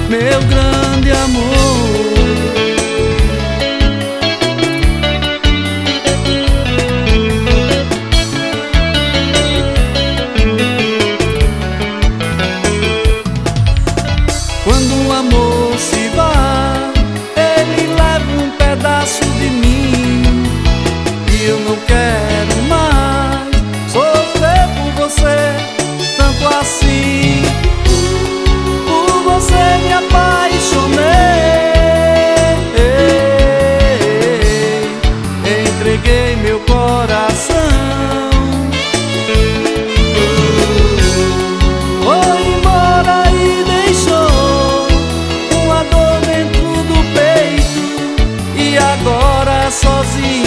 meu grande amor. Quando o amor se vai, ele leva um pedaço de mim, e eu não quero mais sofrer por você, tanto assim. Por você me apaixonei, entreguei meu coração. Foi embora e deixou uma dor dentro do peito, e agora sozinho